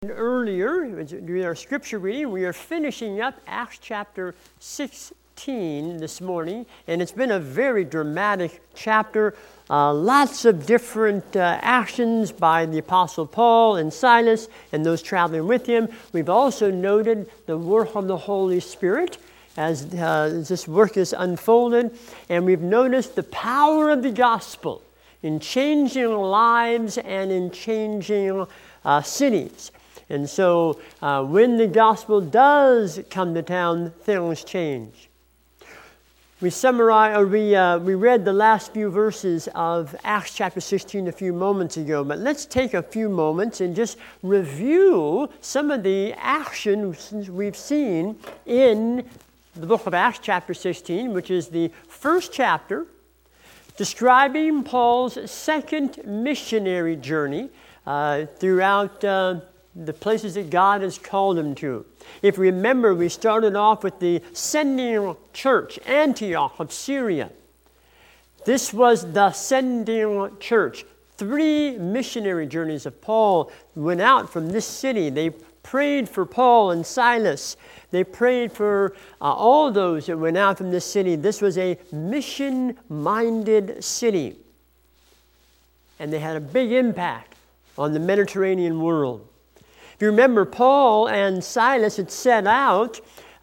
Earlier, during our scripture reading, we are finishing up Acts chapter 16 this morning, and it's been a very dramatic chapter. Lots of different actions by the Apostle Paul and Silas and those traveling with him. We've also noted the work of the Holy Spirit as this work is unfolded, and we've noticed the power of the gospel in changing lives and in changing cities. And so when the gospel does come to town, things change. We read the last few verses of Acts chapter 16 a few moments ago, but let's take a few moments and just review some of the actions we've seen in the book of Acts chapter 16, which is the first chapter describing Paul's second missionary journey throughout the places that God has called him to. If you remember, we started off with the sending church, Antioch of Syria. This was the sending church. 3 missionary journeys of Paul went out from this city. They prayed for Paul and Silas. They prayed for all those that went out from this city. This was a mission-minded city. And they had a big impact on the Mediterranean world. If you remember, Paul and Silas had set out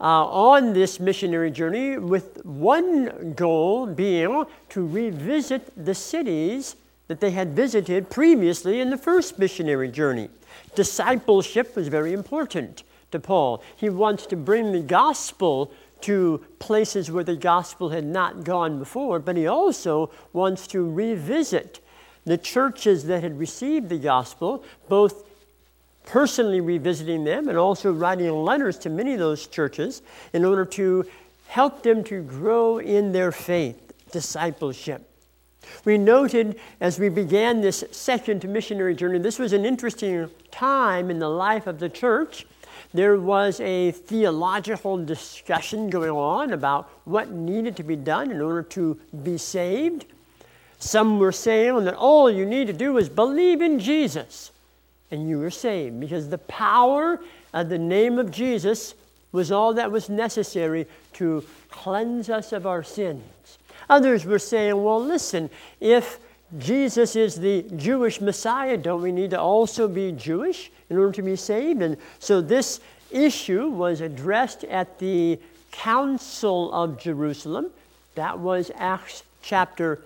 on this missionary journey with one goal being to revisit the cities that they had visited previously in the first missionary journey. Discipleship was very important to Paul. He wants to bring the gospel to places where the gospel had not gone before, but he also wants to revisit the churches that had received the gospel, both personally revisiting them and also writing letters to many of those churches in order to help them to grow in their faith, discipleship. We noted as we began this second missionary journey, this was an interesting time in the life of the church. There was a theological discussion going on about what needed to be done in order to be saved. Some were saying that all you need to do is believe in Jesus and you were saved, because the power of the name of Jesus was all that was necessary to cleanse us of our sins. Others were saying, well, listen, if Jesus is the Jewish Messiah, don't we need to also be Jewish in order to be saved? And so this issue was addressed at the Council of Jerusalem. That was Acts chapter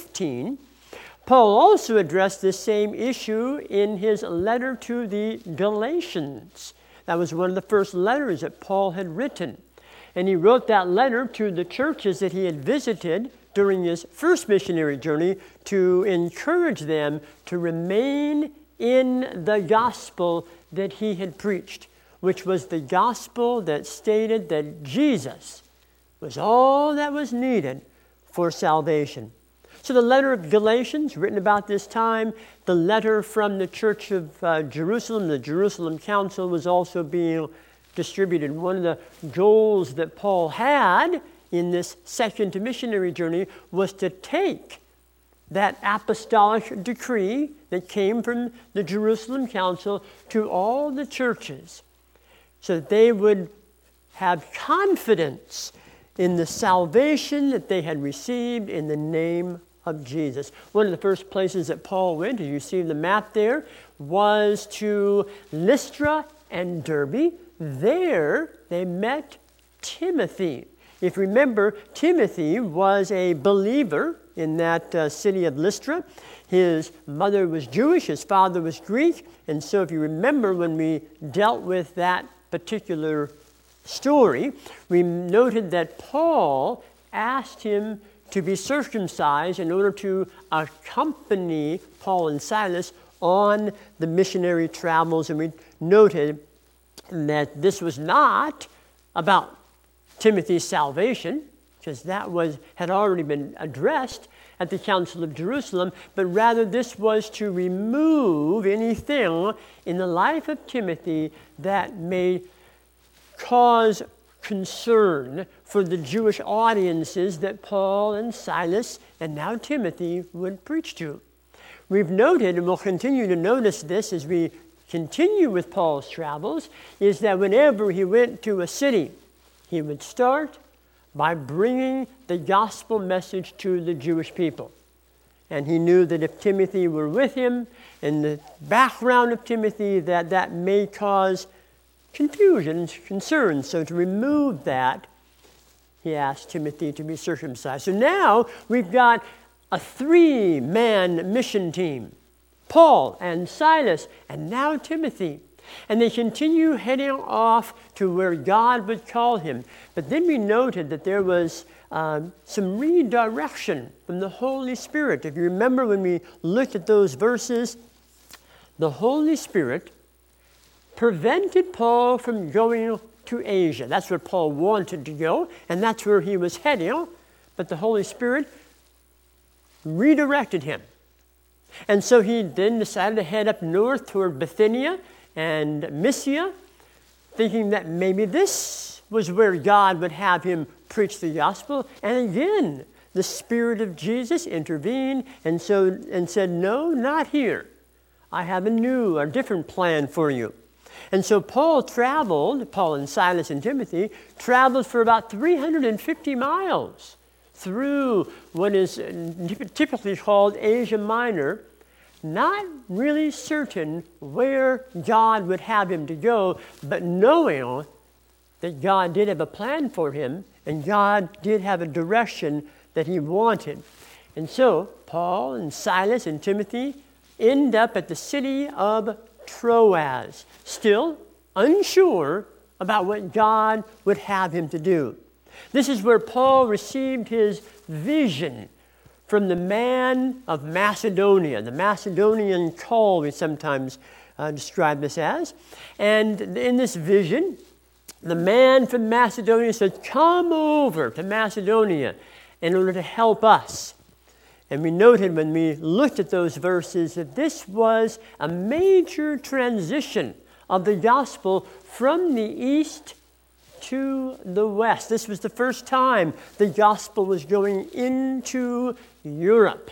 15. Paul also addressed this same issue in his letter to the Galatians. That was one of the first letters that Paul had written. And he wrote that letter to the churches that he had visited during his first missionary journey to encourage them to remain in the gospel that he had preached, which was the gospel that stated that Jesus was all that was needed for salvation. So the letter of Galatians, written about this time, the letter from the Church of Jerusalem, the Jerusalem Council, was also being distributed. One of the goals that Paul had in this second missionary journey was to take that apostolic decree that came from the Jerusalem Council to all the churches so that they would have confidence in the salvation that they had received in the name of Jesus. One of the first places that Paul went, as you see the map there, was to Lystra and Derbe. There they met Timothy. If you remember, Timothy was a believer in that city of Lystra. His mother was Jewish, his father was Greek, and so if you remember when we dealt with that particular story, we noted that Paul asked him to be circumcised in order to accompany Paul and Silas on the missionary travels. And we noted that this was not about Timothy's salvation, because that had already been addressed at the Council of Jerusalem, but rather this was to remove anything in the life of Timothy that may cause concern for the Jewish audiences that Paul and Silas and now Timothy would preach to. We've noted, and we'll continue to notice this as we continue with Paul's travels is that whenever he went to a city, he would start by bringing the gospel message to the Jewish people. And he knew that if Timothy were with him, in the background of Timothy, that may cause confusion and concern. So to remove that, he asked Timothy to be circumcised. So now we've got a 3-man mission team. Paul and Silas and now Timothy. And they continue heading off to where God would call him. But then we noted that there was some redirection from the Holy Spirit. If you remember when we looked at those verses, the Holy Spirit prevented Paul from going to Asia. That's where Paul wanted to go, and that's where he was heading. But the Holy Spirit redirected him. And so he then decided to head up north toward Bithynia and Mysia, thinking that maybe this was where God would have him preach the gospel. And again, the Spirit of Jesus intervened and said, no, not here. I have a different plan for you. And so Paul and Silas and Timothy traveled for about 350 miles through what is typically called Asia Minor, not really certain where God would have him to go, but knowing that God did have a plan for him and God did have a direction that he wanted. And so Paul and Silas and Timothy end up at the city of Troas, still unsure about what God would have him to do. This is where Paul received his vision from the man of Macedonia, the Macedonian call we sometimes describe this as. And in this vision, the man from Macedonia said, come over to Macedonia in order to help us. And we noted when we looked at those verses that this was a major transition of the gospel from the east to the west. This was the first time the gospel was going into Europe.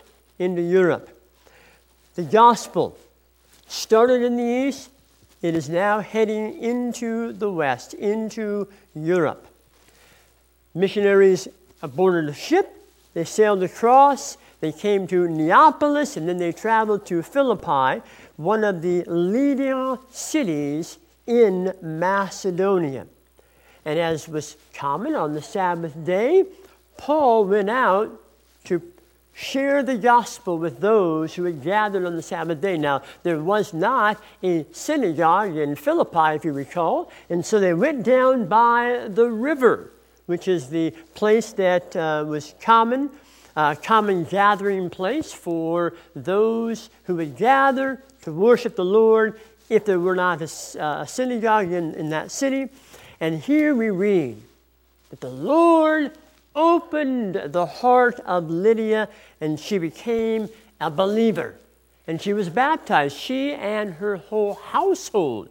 The gospel started in the east. It is now heading into the west, into Europe. Missionaries boarded a ship. They sailed across. They came to Neapolis, and then they traveled to Philippi, one of the leading cities in Macedonia. And as was common on the Sabbath day, Paul went out to share the gospel with those who had gathered on the Sabbath day. Now, there was not a synagogue in Philippi, if you recall, and so they went down by the river, which is the place that was common gathering place for those who would gather to worship the Lord if there were not a synagogue in that city. And here we read that the Lord opened the heart of Lydia, and she became a believer. And she was baptized, she and her whole household.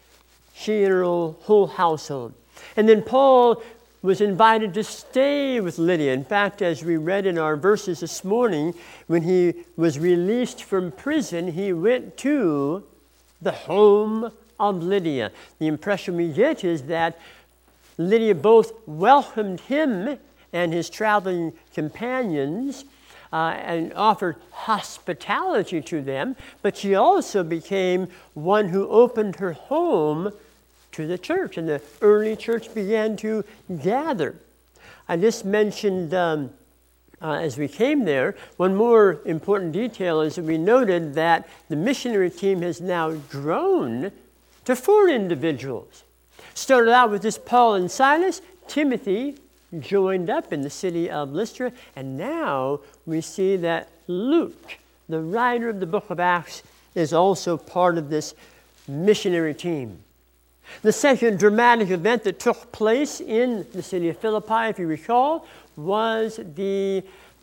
And then Paul was invited to stay with Lydia. In fact, as we read in our verses this morning, when he was released from prison, he went to the home of Lydia. The impression we get is that Lydia both welcomed him and his traveling companions and offered hospitality to them, but she also became one who opened her home to the church, and the early church began to gather. I just mentioned as we came there, one more important detail is that we noted that the missionary team has now grown to 4 individuals. Started out with just Paul and Silas. Timothy joined up in the city of Lystra, and now we see that Luke, the writer of the book of Acts, is also part of this missionary team. The second dramatic event that took place in the city of Philippi, if you recall, was the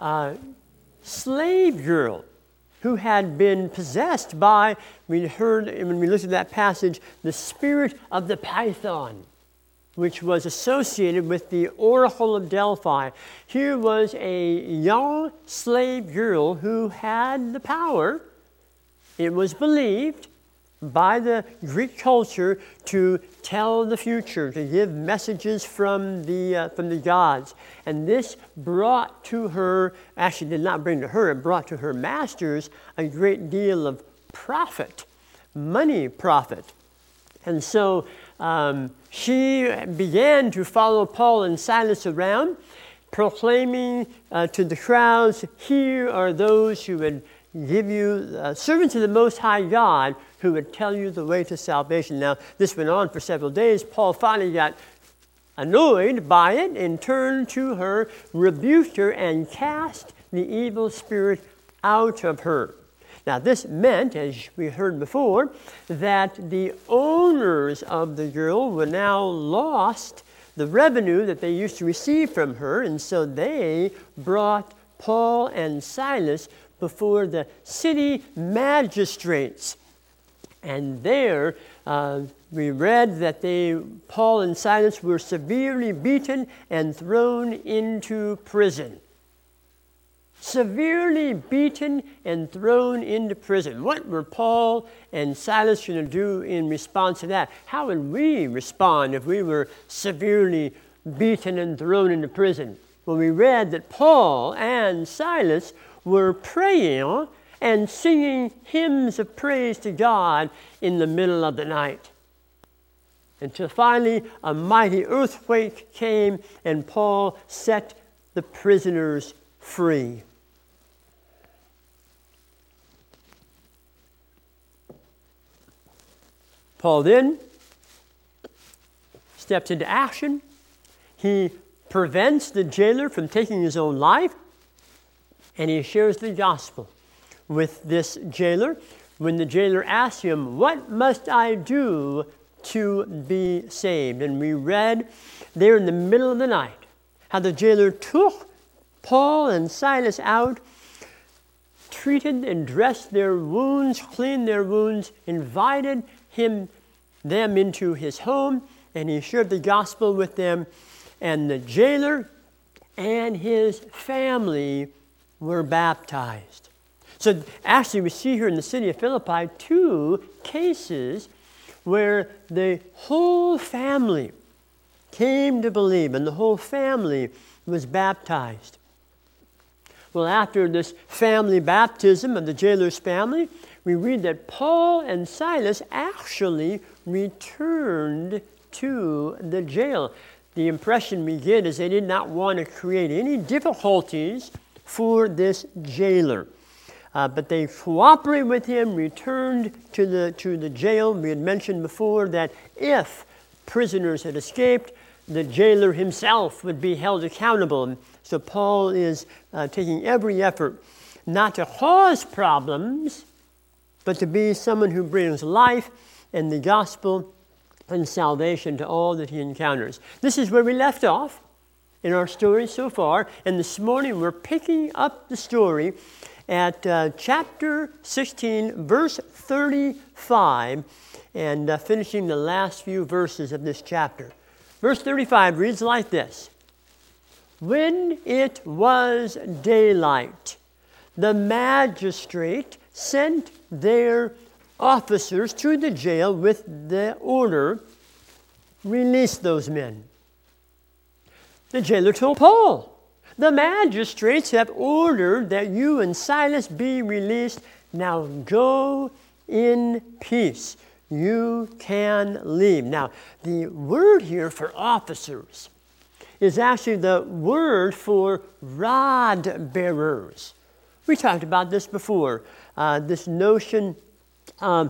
slave girl who had been possessed by, we heard when we looked at that passage, the spirit of the python, which was associated with the Oracle of Delphi. Here was a young slave girl who had the power, it was believed, by the Greek culture to tell the future, to give messages from the gods. And this brought to her, actually did not bring to her, it brought to her masters a great deal of profit, money profit. And so she began to follow Paul and Silas around, proclaiming to the crowds, "Here are those who would give you, servants of the Most High God, who would tell you the way to salvation." Now, this went on for several days. Paul finally got annoyed by it and turned to her, rebuked her, and cast the evil spirit out of her. Now, this meant, as we heard before, that the owners of the girl were now lost the revenue that they used to receive from her, and so they brought Paul and Silas before the city magistrates. And there we read that Paul and Silas were severely beaten and thrown into prison. Severely beaten and thrown into prison. What were Paul and Silas going to do in response to that? How would we respond if we were severely beaten and thrown into prison? Well, we read that Paul and Silas were praying and singing hymns of praise to God in the middle of the night. Until finally a mighty earthquake came and Paul set the prisoners free. Paul then steps into action. He prevents the jailer from taking his own life, and he shares the gospel with this jailer. When the jailer asks him, "What must I do to be saved?" And we read there in the middle of the night how the jailer took Paul and Silas out, treated and dressed their wounds, cleaned their wounds, invited them into his home, and he shared the gospel with them. And the jailer and his family were baptized. So actually we see here in the city of Philippi 2 cases where the whole family came to believe, and the whole family was baptized. Well, after this family baptism of the jailer's family, we read that Paul and Silas actually returned to the jail. The impression we get is they did not want to create any difficulties for this jailer. But they cooperated with him, returned to the jail. We had mentioned before that if prisoners had escaped, the jailer himself would be held accountable. So Paul is taking every effort not to cause problems, but to be someone who brings life and the gospel and salvation to all that he encounters. This is where we left off in our story so far, and this morning we're picking up the story at chapter 16, verse 35, and finishing the last few verses of this chapter. Verse 35 reads like this: "When it was daylight, the magistrate sent their officers to the jail with the order, 'Release those men.' The jailer told Paul, 'The magistrates have ordered that you and Silas be released. Now go in peace. You can leave.'" Now, the word here for officers is actually the word for rod bearers. We talked about this before, this notion of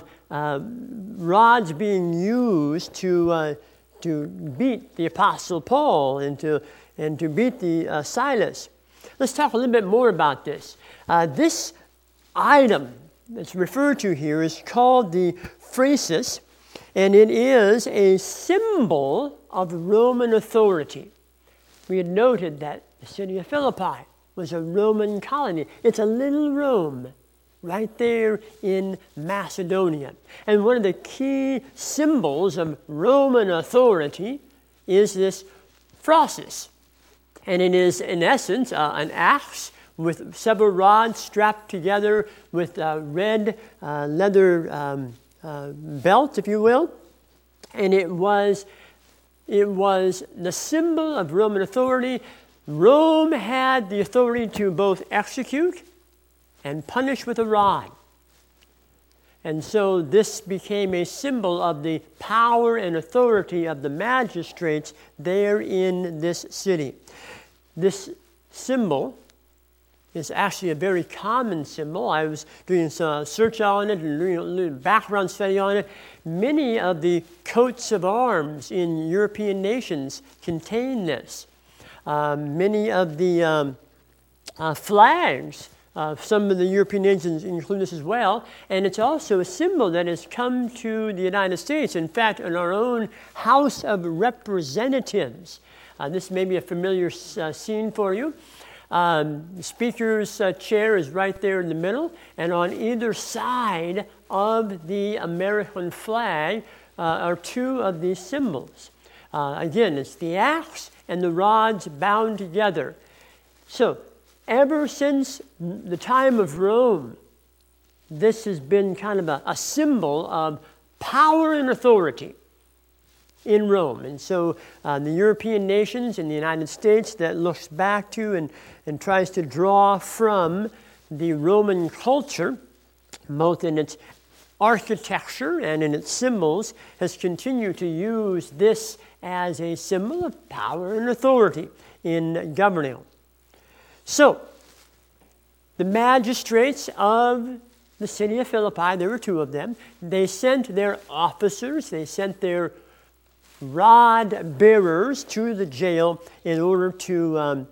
rods being used to beat the Apostle Paul and to beat the Silas. Let's talk a little bit more about this. This item that's referred to here is called the phrasis, and it is a symbol of Roman authority. We had noted that the city of Philippi was a Roman colony. It's a little Rome right there in Macedonia. And one of the key symbols of Roman authority is this phrasis. And it is, in essence, an axe with several rods strapped together with red leather belt, if you will, and it was the symbol of Roman authority. Rome had the authority to both execute and punish with a rod. And so this became a symbol of the power and authority of the magistrates there in this city. This symbol is actually a very common symbol. I was doing some search on it and doing a little background study on it. Many of the coats of arms in European nations contain this. Many of the flags of some of the European nations include this as well. And it's also a symbol that has come to the United States. In fact, in our own House of Representatives, this may be a familiar scene for you. The speaker's chair is right there in the middle, and on either side of the American flag are two of these symbols. Again, it's the axe and the rods bound together. So, ever since the time of Rome, this has been kind of a symbol of power and authority in Rome. And so the European nations and the United States that looks back to and tries to draw from the Roman culture, both in its architecture and in its symbols, has continued to use this as a symbol of power and authority in governing. So, the magistrates of the city of Philippi, there were two of them, they sent their officers, they sent their rod bearers to the jail in order to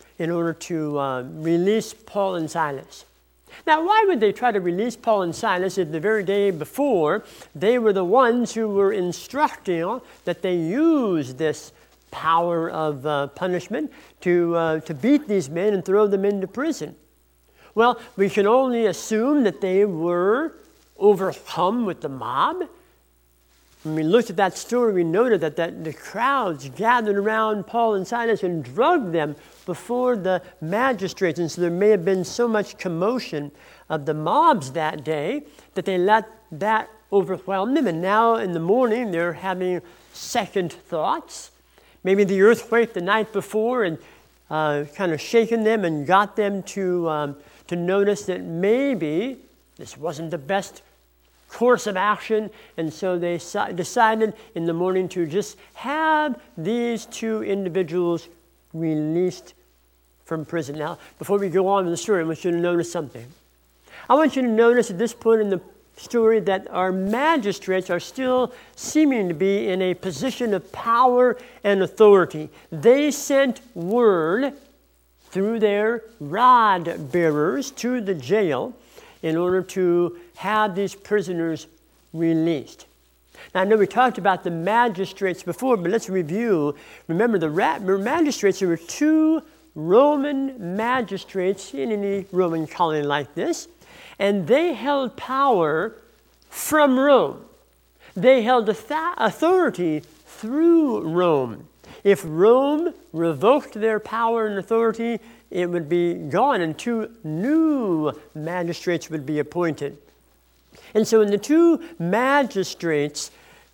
release Paul and Silas. Now, why would they try to release Paul and Silas if the very day before they were the ones who were instructing that they use this power of punishment to beat these men and throw them into prison? Well, we can only assume that they were overcome with the mob. When we looked at that story, we noted that the crowds gathered around Paul and Silas and drugged them before the magistrates. And so there may have been so much commotion of the mobs that day that they let that overwhelm them. And now in the morning, they're having second thoughts. Maybe the earthquake the night before and kind of shaken them and got them to notice that maybe this wasn't the best course of action, and so they decided in the morning to just have these two individuals released from prison. Now, before we go on with the story, I want you to notice something. I want you to notice at this point in the story that our magistrates are still seeming to be in a position of power and authority. They sent word through their rod bearers to the jail in order to have these prisoners released. Now, I know we talked about the magistrates before, but let's review. Remember, the magistrates, there were two Roman magistrates in any Roman colony like this, and they held power from Rome. They held authority through Rome. If Rome revoked their power and authority, it would be gone, and two new magistrates would be appointed. And so when the two magistrates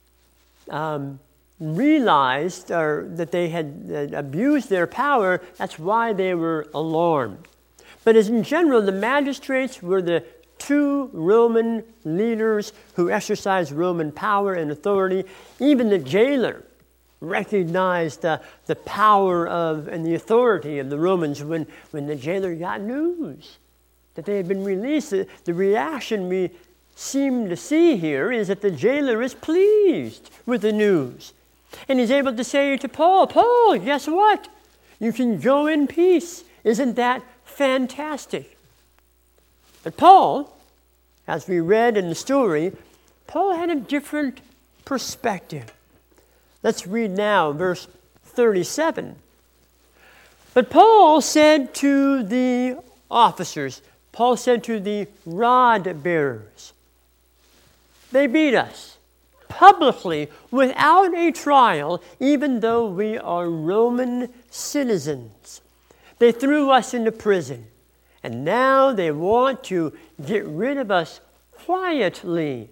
realized that they had abused their power, that's why they were alarmed. But as in general, the magistrates were the two Roman leaders who exercised Roman power and authority. Even the jailer recognized the power of and the authority of the Romans when the jailer got news that they had been released. The reaction we seem to see here is that the jailer is pleased with the news. And he's able to say to Paul, "Paul, guess what? You can go in peace. Isn't that fantastic?" But Paul, as we read in the story, Paul had a different perspective. Let's read now verse 37. But Paul said to the officers, Paul said to the rod bearers, "They beat us publicly without a trial, even though we are Roman citizens. They threw us into prison, and now they want to get rid of us quietly.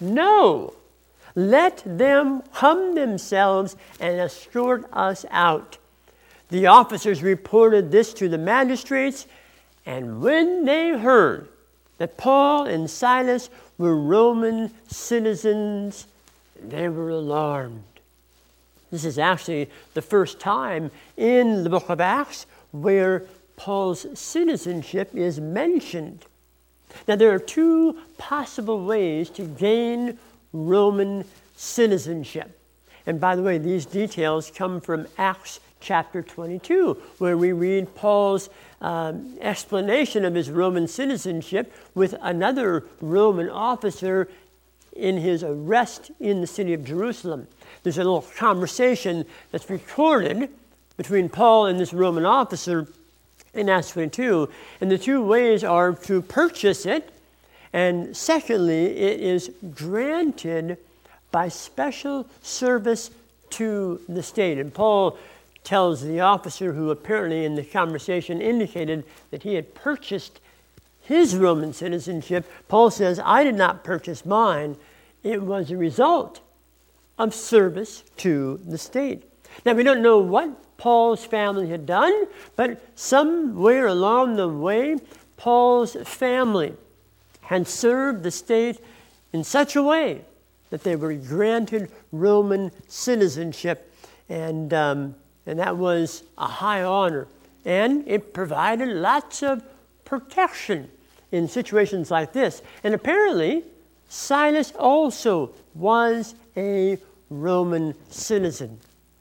No, let them come themselves and escort us out. The officers reported this to the magistrates, and when they heard that Paul and Silas were Roman citizens, they were alarmed. This is actually the first time in the book of Acts where Paul's citizenship is mentioned. Now, there are two possible ways to gain Roman citizenship. And by the way, these details come from Acts chapter 22, where we read Paul's explanation of his Roman citizenship with another Roman officer in his arrest in the city of Jerusalem. There's a little conversation that's recorded between Paul and this Roman officer in Acts 22, and the two ways are to purchase it, and secondly, it is granted by special service to the state. And Paul tells the officer, who apparently in the conversation indicated that he had purchased his Roman citizenship, Paul says, I did not purchase mine. It was a result of service to the state. Now, we don't know what Paul's family had done, but somewhere along the way, Paul's family had served the state in such a way that they were granted Roman citizenship, and that was a high honor. And it provided lots of protection in situations like this. And apparently, Silas also was a Roman citizen.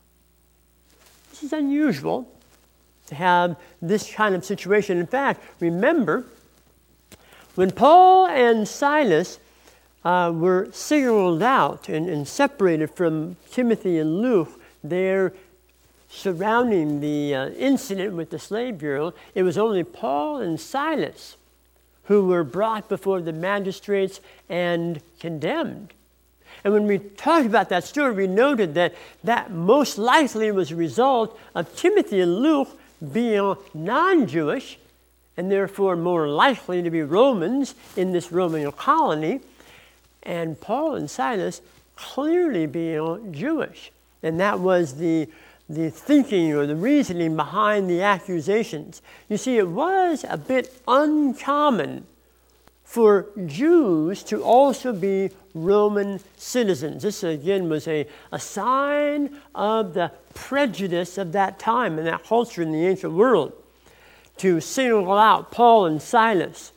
This is unusual to have this kind of situation. In fact, remember, when Paul and Silas were singled out and separated from Timothy and Luke, there surrounding the incident with the slave girl, it was only Paul and Silas who were brought before the magistrates and condemned. And when we talked about that story, we noted that most likely was a result of Timothy and Luke being non-Jewish and therefore more likely to be Romans in this Roman colony, and Paul and Silas clearly being Jewish. And that was the thinking or the reasoning behind the accusations. You see, it was a bit uncommon for Jews to also be Roman citizens. This, again, was a sign of the prejudice of that time and that culture in the ancient world. To single out Paul and Silas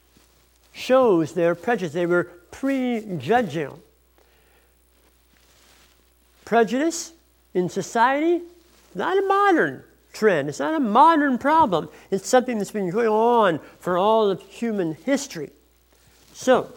shows their prejudice. They were prejudging. Prejudice in society, not a modern trend. It's not a modern problem. It's something that's been going on for all of human history. So,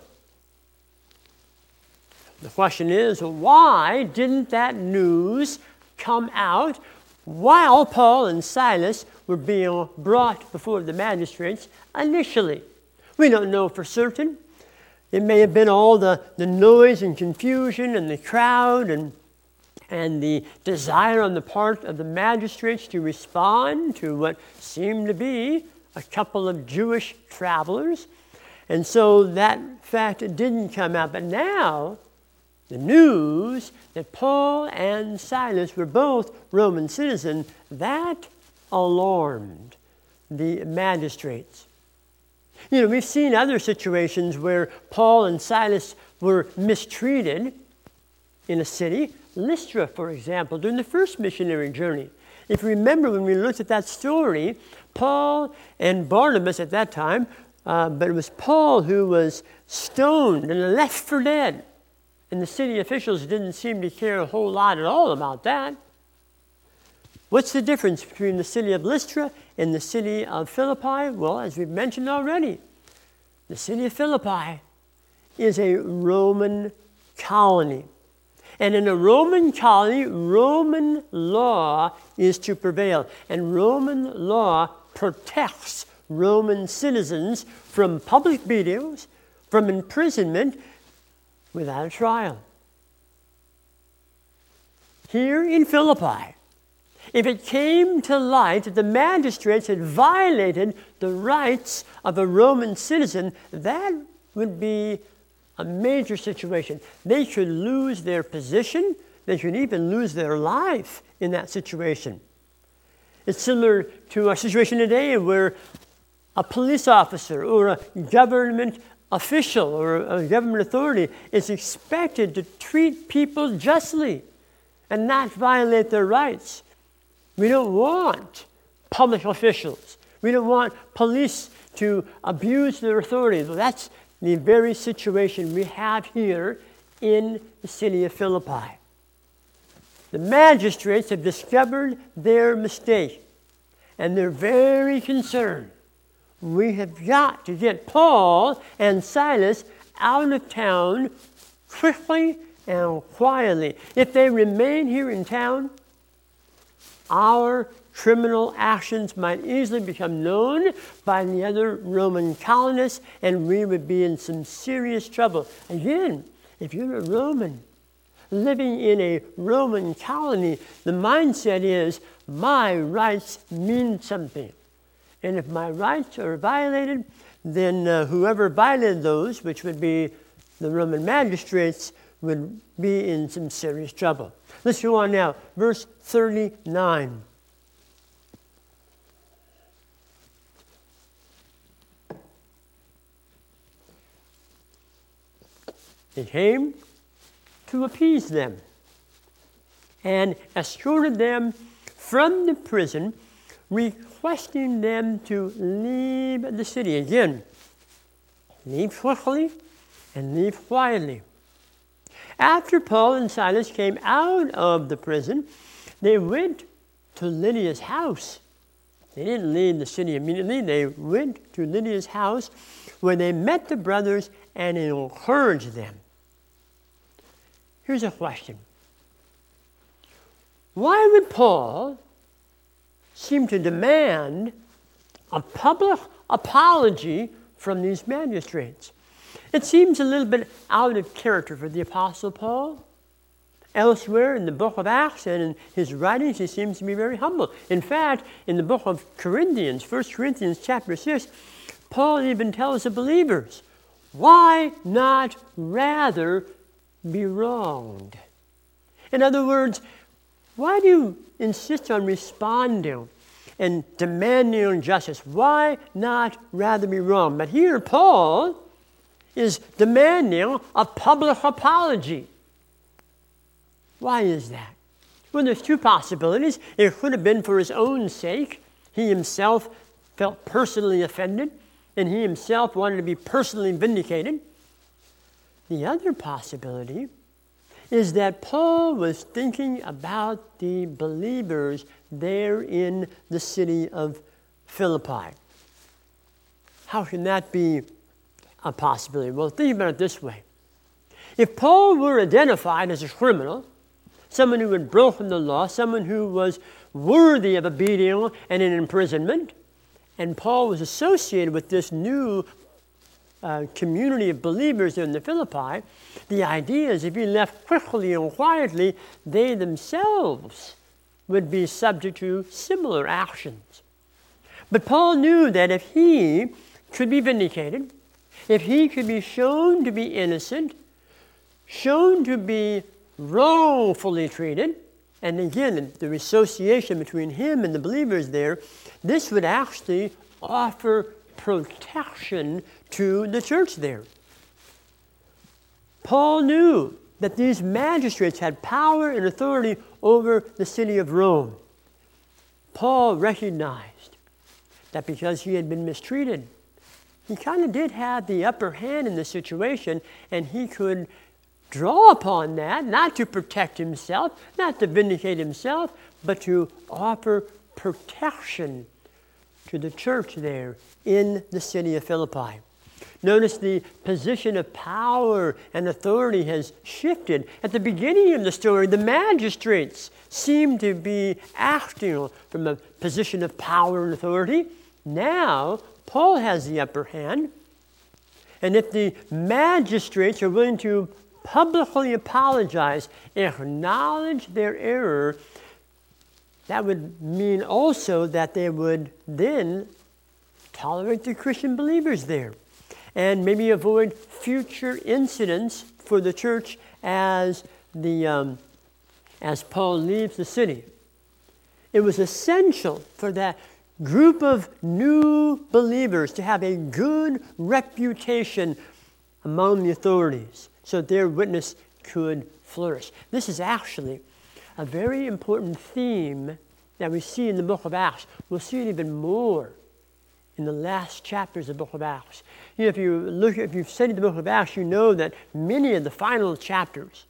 the question is, why didn't that news come out while Paul and Silas were being brought before the magistrates initially? We don't know for certain. It may have been all the noise and confusion and the crowd and the desire on the part of the magistrates to respond to what seemed to be a couple of Jewish travelers. And so that fact didn't come out. But now, the news that Paul and Silas were both Roman citizens, that alarmed the magistrates. You know, we've seen other situations where Paul and Silas were mistreated in a city. Lystra, for example, during the first missionary journey. If you remember when we looked at that story, Paul and Barnabas at that time, but it was Paul who was stoned and left for dead. And the city officials didn't seem to care a whole lot at all about that. What's the difference between the city of Lystra and the city of Philippi? Well, as we've mentioned already, the city of Philippi is a Roman colony. And in a Roman colony, Roman law is to prevail. And Roman law protects Roman citizens from public beatings, from imprisonment, without a trial. Here in Philippi, if it came to light that the magistrates had violated the rights of a Roman citizen, that would be a major situation. They could lose their position. They could even lose their life in that situation. It's similar to our situation today where a police officer or a government official or a government authority is expected to treat people justly and not violate their rights. We don't want public officials. We don't want police to abuse their authority. That's the very situation we have here in the city of Philippi. The magistrates have discovered their mistake, and they're very concerned. We have got to get Paul and Silas out of town quickly and quietly. If they remain here in town, our criminal actions might easily become known by the other Roman colonists, and we would be in some serious trouble. Again, if you're a Roman living in a Roman colony, the mindset is, my rights mean something. And if my rights are violated, then whoever violated those, which would be the Roman magistrates, would be in some serious trouble. Let's go on now. Verse 39. He came to appease them and escorted them from the prison, requesting them to leave the city. Again, leave quickly and leave quietly. After Paul and Silas came out of the prison, they went to Lydia's house. They didn't leave the city immediately. They went to Lydia's house where they met the brothers and encouraged them. Here's a question. Why would Paul seem to demand a public apology from these magistrates? It seems a little bit out of character for the Apostle Paul. Elsewhere in the book of Acts and in his writings, he seems to be very humble. In fact, in the book of Corinthians, 1 Corinthians chapter 6, Paul even tells the believers, why not rather be wronged? In other words, why do you insist on responding and demanding justice? Why not rather be wronged? But here Paul is demanding a public apology. Why is that? Well, there's two possibilities. It could have been for his own sake. He himself felt personally offended, and he himself wanted to be personally vindicated. The other possibility is that Paul was thinking about the believers there in the city of Philippi. How can that be a possibility? Well, think about it this way. If Paul were identified as a criminal, someone who had broken the law, someone who was worthy of a beating and an imprisonment, and Paul was associated with this new community of believers in the Philippi, the idea is if he left quickly and quietly, they themselves would be subject to similar actions. But Paul knew that if he could be vindicated, if he could be shown to be innocent, shown to be wrongfully treated, and again, the association between him and the believers there, this would actually offer protection to the church there. Paul knew that these magistrates had power and authority over the city of Rome. Paul recognized that because he had been mistreated, he kind of did have the upper hand in the situation, and he could draw upon that, not to protect himself, not to vindicate himself, but to offer protection to the church there in the city of Philippi. Notice the position of power and authority has shifted. At the beginning of the story, the magistrates seem to be acting from a position of power and authority. Now, Paul has the upper hand. And if the magistrates are willing to publicly apologize, acknowledge their error, that would mean also that they would then tolerate the Christian believers there. and maybe avoid future incidents for the church as Paul leaves the city. It was essential for that group of new believers to have a good reputation among the authorities so their witness could flourish. This is actually a very important theme that we see in the book of Acts. We'll see it even more in the last chapters of the book of Acts. If you've studied the book of Acts, you know that many of the final chapters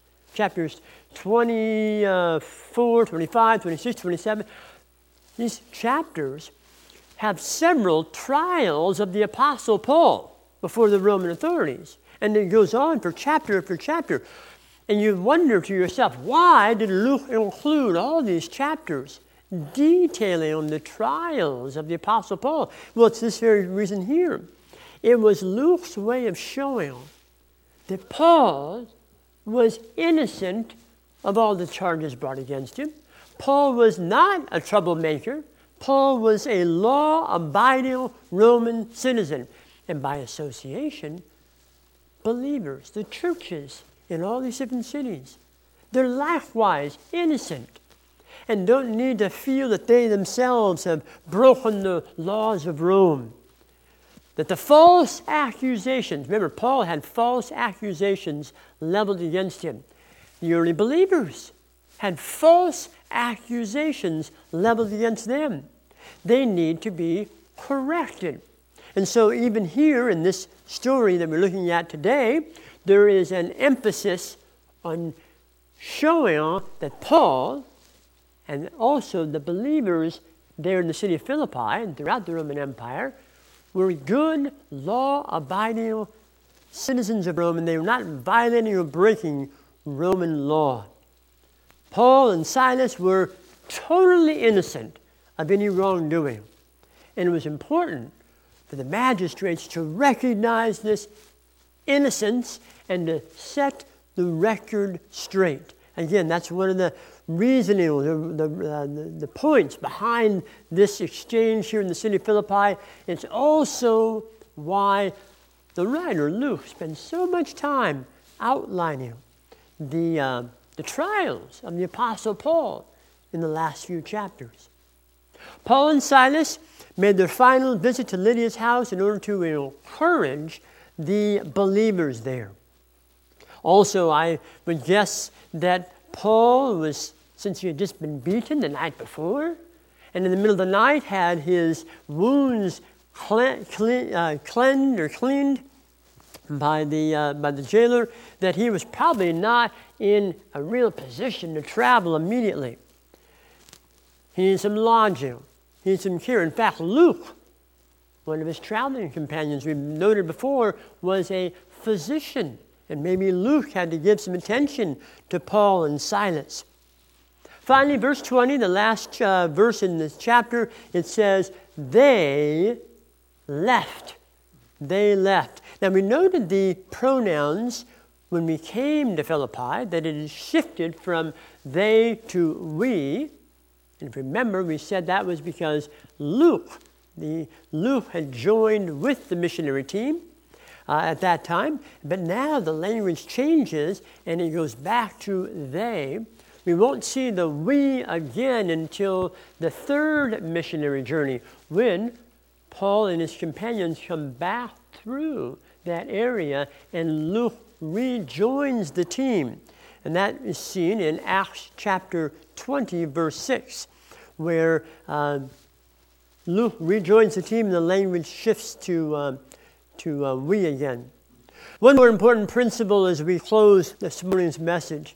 24, 25, 26, 27, these chapters have several trials of the Apostle Paul before the Roman authorities. And it goes on for chapter after chapter. And you wonder to yourself, why did Luke include all these chapters detailing on the trials of the Apostle Paul? Well, it's this very reason here. It was Luke's way of showing that Paul was innocent of all the charges brought against him. Paul was not a troublemaker. Paul was a law-abiding Roman citizen. And by association, believers, the churches in all these different cities, they're likewise innocent and don't need to feel that they themselves have broken the laws of Rome. That the false accusations, remember, Paul had false accusations leveled against him. The early believers had false accusations leveled against them. They need to be corrected. And so even here in this story that we're looking at today, there is an emphasis on showing that Paul and also the believers there in the city of Philippi and throughout the Roman Empire were good, law-abiding citizens of Rome, and they were not violating or breaking Roman law. Paul and Silas were totally innocent of any wrongdoing. And it was important for the magistrates to recognize this innocence and to set the record straight. Again, that's one of the reasoning, the points behind this exchange here in the city of Philippi. It's also why the writer Luke spends so much time outlining the trials of the Apostle Paul in the last few chapters. Paul and Silas made their final visit to Lydia's house in order to encourage the believers there. Also, I would guess that Paul was, since he had just been beaten the night before, and in the middle of the night had his wounds cleaned by the jailer, that he was probably not in a real position to travel immediately. He needed some lodging. He needed some care. In fact, Luke, one of his traveling companions we've noted before, was a physician. And maybe Luke had to give some attention to Paul and Silas. Finally, verse 20, the last verse in this chapter, it says, they left. They left. Now, we noted the pronouns when we came to Philippi, that it is shifted from they to we. And if you remember, we said that was because Luke had joined with the missionary team at that time. But now the language changes and it goes back to they. We won't see the we again until the third missionary journey, when Paul and his companions come back through that area and Luke rejoins the team. And that is seen in Acts chapter 20, verse 6, where Luke rejoins the team and the language shifts to we again. One more important principle as we close this morning's message.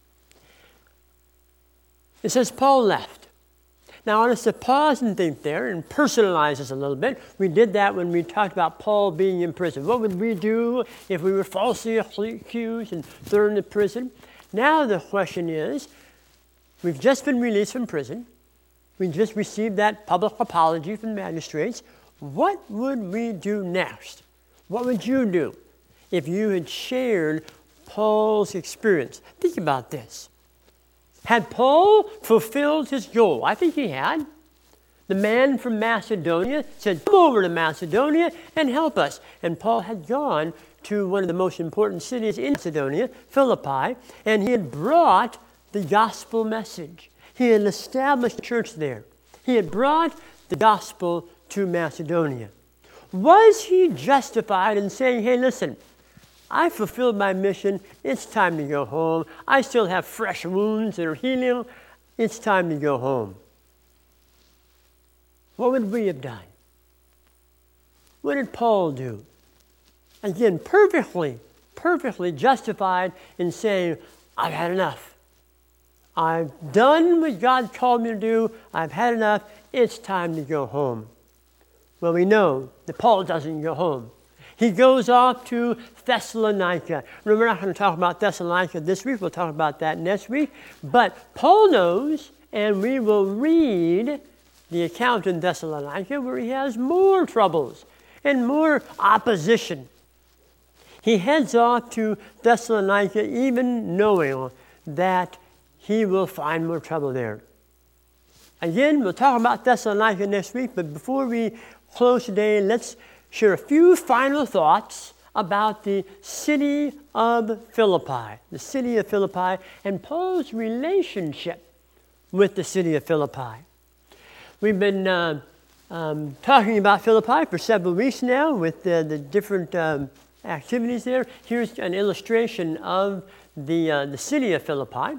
It says Paul left. Now, I want us to pause and think there and personalize this a little bit. We did that when we talked about Paul being in prison. What would we do if we were falsely accused and thrown into prison? Now the question is, we've just been released from prison. We just received that public apology from the magistrates. What would we do next? What would you do if you had shared Paul's experience? Think about this. Had Paul fulfilled his goal? I think he had. The man from Macedonia said, come over to Macedonia and help us. And Paul had gone to one of the most important cities in Macedonia, Philippi, and he had brought the gospel message. He had established a church there. He had brought the gospel to Macedonia. Was he justified in saying, hey, listen, I fulfilled my mission. It's time to go home. I still have fresh wounds that are healing. It's time to go home. What would we have done? What did Paul do? Again, perfectly justified in saying, I've had enough. I've done what God called me to do. I've had enough. It's time to go home. Well, we know that Paul doesn't go home. He goes off to Thessalonica. We're not going to talk about Thessalonica this week. We'll talk about that next week. But Paul knows, and we will read the account in Thessalonica where he has more troubles and more opposition. He heads off to Thessalonica even knowing that he will find more trouble there. Again, we'll talk about Thessalonica next week, but before we close today, let's share a few final thoughts about the city of Philippi. The city of Philippi and Paul's relationship with the city of Philippi. We've been talking about Philippi for several weeks now with the different activities there. Here's an illustration of the city of Philippi.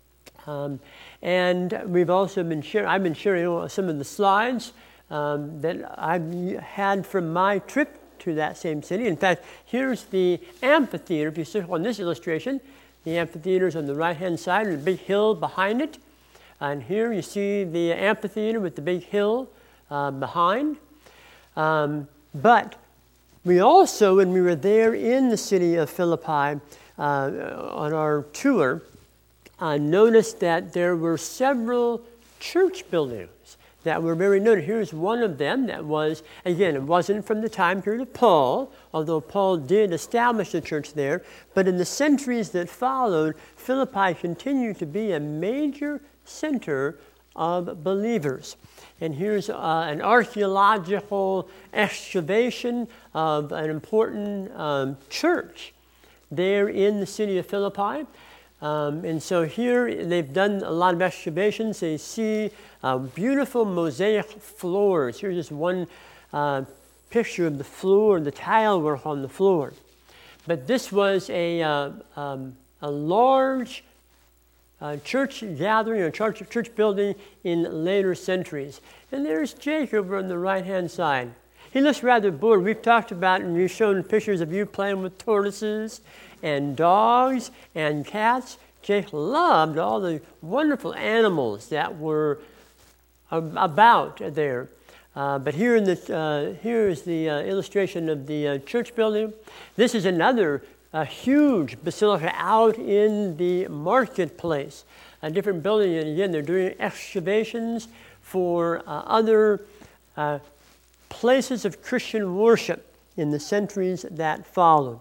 And we've also been sharing, I've been sharing some of the slides that I've had from my trip to that same city. In fact, here's the amphitheater. If you circle on this illustration, the amphitheater is on the right-hand side and a big hill behind it. And here you see the amphitheater with the big hill behind. But we also, when we were there in the city of Philippi on our tour, noticed that there were several church buildings that were very noted. Here's one of them that was, again, it wasn't from the time period of Paul, although Paul did establish the church there, but in the centuries that followed, Philippi continued to be a major center of believers. And here's an archaeological excavation of an important church there in the city of Philippi. And so here they've done a lot of excavations. They see beautiful mosaic floors. Here's just one picture of the floor, the tile work on the floor. But this was a large church gathering or church building in later centuries. And there's Jake over on the right-hand side. He looks rather bored. We've talked about and we've shown pictures of you playing with tortoises and dogs and cats. Jake loved all the wonderful animals that were about there. But here in here is the illustration of the church building. This is another huge basilica out in the marketplace. A different building, and again, they're doing excavations for other places of Christian worship in the centuries that followed.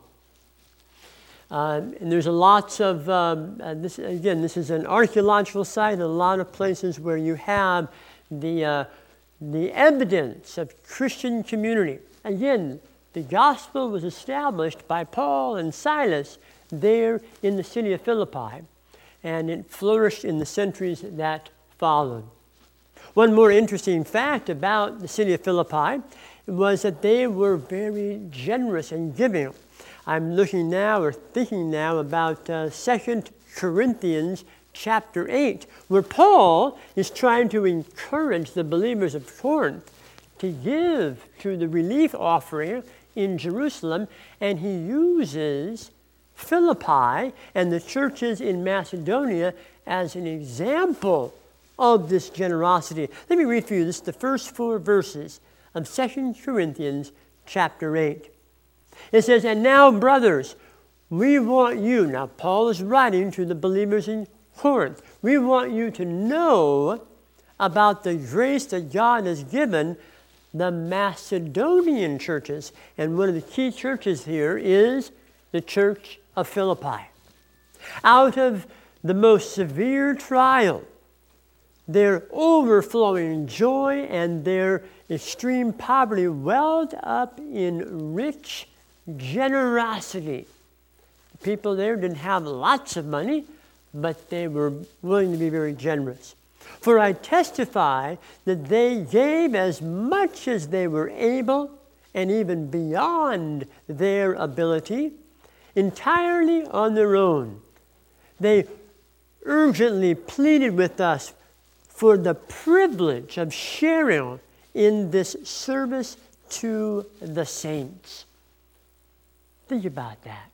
And there's lots of, this is an archaeological site, a lot of places where you have the evidence of Christian community. Again, the gospel was established by Paul and Silas there in the city of Philippi, and it flourished in the centuries that followed. One more interesting fact about the city of Philippi was that they were very generous and giving. I'm looking now or thinking now about 2 Corinthians chapter 8, where Paul is trying to encourage the believers of Corinth to give to the relief offering in Jerusalem, and he uses Philippi and the churches in Macedonia as an example of this generosity. Let me read for you. This is the first 4 verses of 2 Corinthians chapter 8. It says, and now, brothers, we want you, now Paul is writing to the believers in Corinth, we want you to know about the grace that God has given the Macedonian churches. And one of the key churches here is the church of Philippi. Out of the most severe trial their overflowing joy and their extreme poverty welled up in rich generosity. The people there didn't have lots of money, but they were willing to be very generous. For I testify that they gave as much as they were able, and even beyond their ability, entirely on their own. They urgently pleaded with us for the privilege of sharing in this service to the saints. Think about that.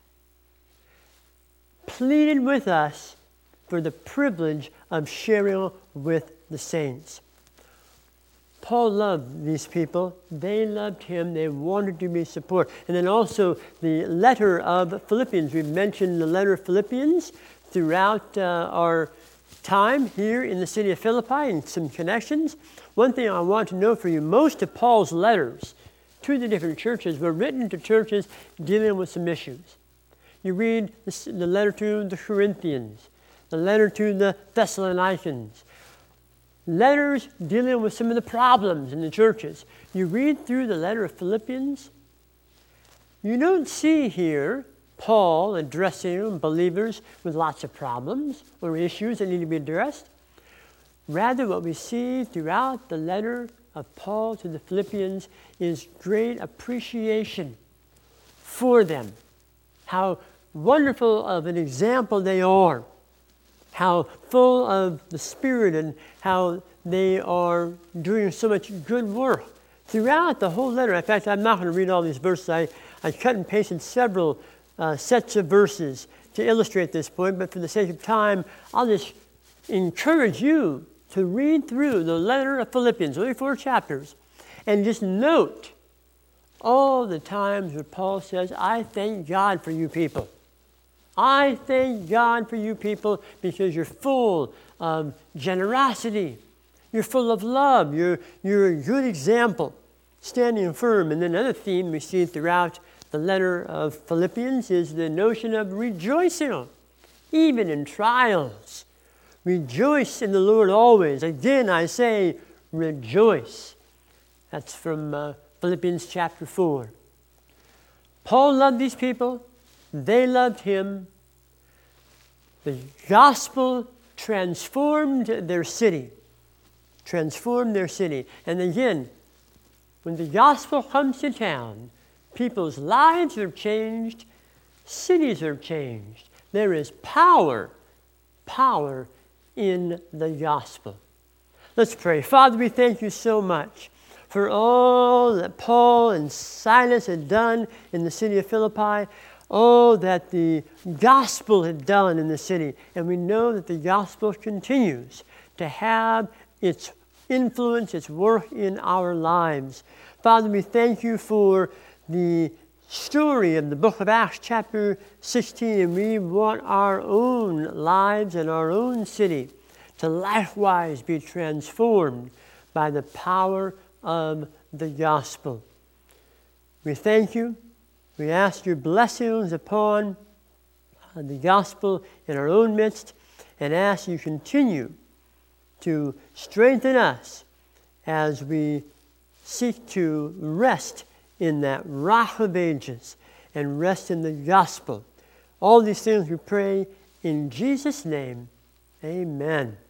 Pleaded with us for the privilege of sharing with the saints. Paul loved these people. They loved him. They wanted to be supported. And then also the letter of Philippians. We've mentioned the letter of Philippians throughout our time here in the city of Philippi and some connections. One thing I want to know for you, most of Paul's letters to the different churches were written to churches dealing with some issues. You read the letter to the Corinthians, the letter to the Thessalonians, letters dealing with some of the problems in the churches. You read through the letter of Philippians, you don't see here Paul addressing believers with lots of problems or issues that need to be addressed. Rather, what we see throughout the letter of Paul to the Philippians is great appreciation for them. How wonderful of an example they are. How full of the Spirit and how they are doing so much good work throughout the whole letter. In fact, I'm not going to read all these verses. I cut and pasted several sets of verses to illustrate this point, but for the sake of time, I'll just encourage you to read through the letter of Philippians, only 4 chapters, and just note all the times where Paul says, I thank God for you people. I thank God for you people because you're full of generosity. You're full of love. You're a good example, standing firm. And then another theme we see throughout the letter of Philippians is the notion of rejoicing, even in trials. Rejoice in the Lord always. Again, I say, rejoice. That's from Philippians chapter 4. Paul loved these people. They loved him. The gospel transformed their city. Transformed their city. And again, when the gospel comes to town, people's lives are changed. Cities are changed. There is power in the gospel. Let's pray. Father, we thank you so much for all that Paul and Silas had done in the city of Philippi, all that the gospel had done in the city. And we know that the gospel continues to have its influence, its work in our lives. Father, we thank you for the story of the book of Acts chapter 16, and we want our own lives and our own city to likewise be transformed by the power of the gospel. We thank you. We ask your blessings upon the gospel in our own midst, and ask you continue to strengthen us as we seek to rest in that rock of ages and rest in the gospel. All these things we pray in Jesus' name. Amen.